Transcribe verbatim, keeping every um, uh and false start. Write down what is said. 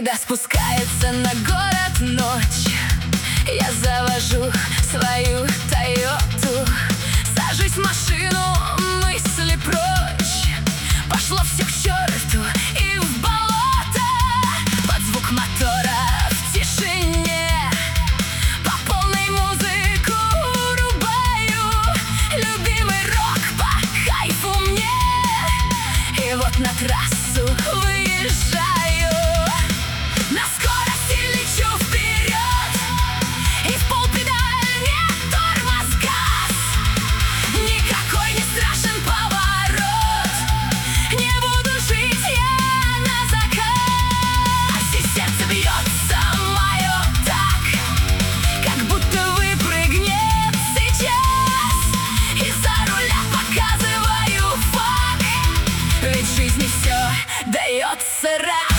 Когда спускается на город ночь, я завожу свою Тойоту, сажусь в машину, мысли прочь. Пошло все к черту и в болото. Под звук мотора в тишине по полной музыку рубаю. Любимый рок по кайфу мне. И вот на трассу выезжаю. На скорости лечу вперед, и в полпедаль не тормоз, газ. Никакой не страшен поворот, не буду жить я на заказ. И сердце бьется мое так, как будто выпрыгнет сейчас. Из-за руля показываю фак, ведь в жизни все дается раз.